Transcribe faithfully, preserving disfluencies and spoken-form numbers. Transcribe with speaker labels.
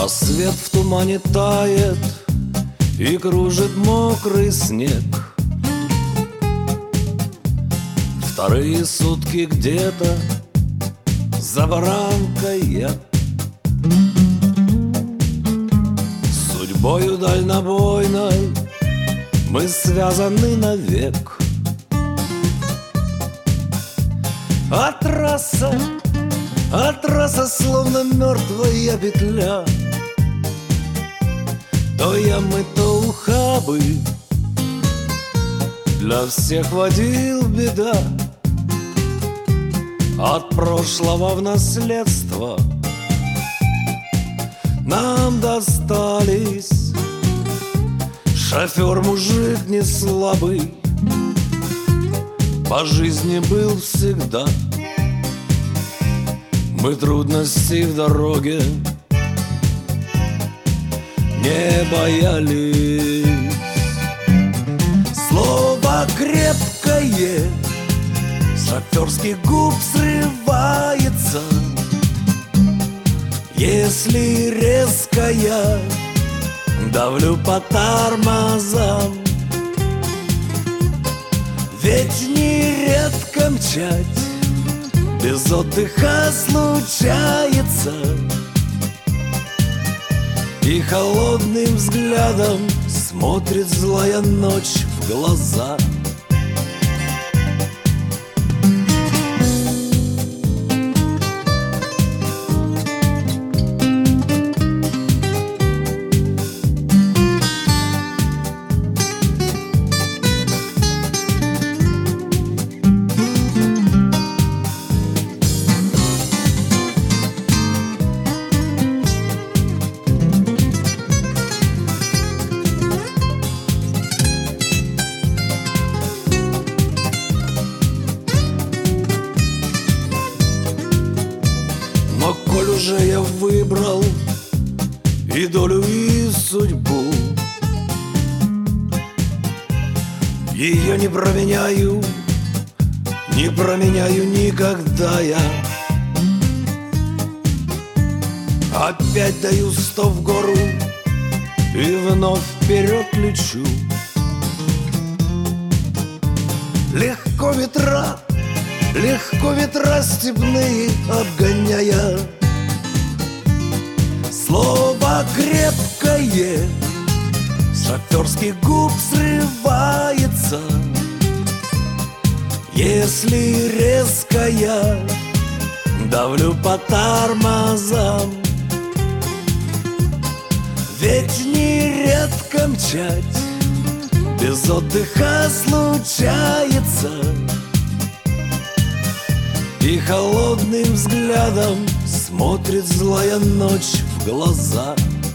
Speaker 1: Рассвет в тумане тает и кружит мокрый снег. Вторые сутки где-то за баранкой я, судьбою дальнобойной мы связаны навек. А трасса, а трасса словно мертвая петля. То ямы, то ухабы, для всех водил беда. От прошлого в наследство нам достались. Шофер мужик не слабый, по жизни был всегда. Мы трудностей в дороге не боялись. Слово крепкое с шоферских губ срывается. Если резко я давлю по тормозам, ведь нередко мчать без отдыха случается. И холодным взглядом смотрит злая ночь в глаза. Но коль уже я выбрал и долю, и судьбу, ее не променяю, не променяю никогда я. Опять даю сто в гору и вновь вперед лечу. Легко ветра, легко ветра степные обгоняя. Слово крепкое с шоферских губ срывается. Если резко я давлю по тормозам, ведь нередко мчать без отдыха случается. И холодным взглядом смотрит злая ночь в глаза.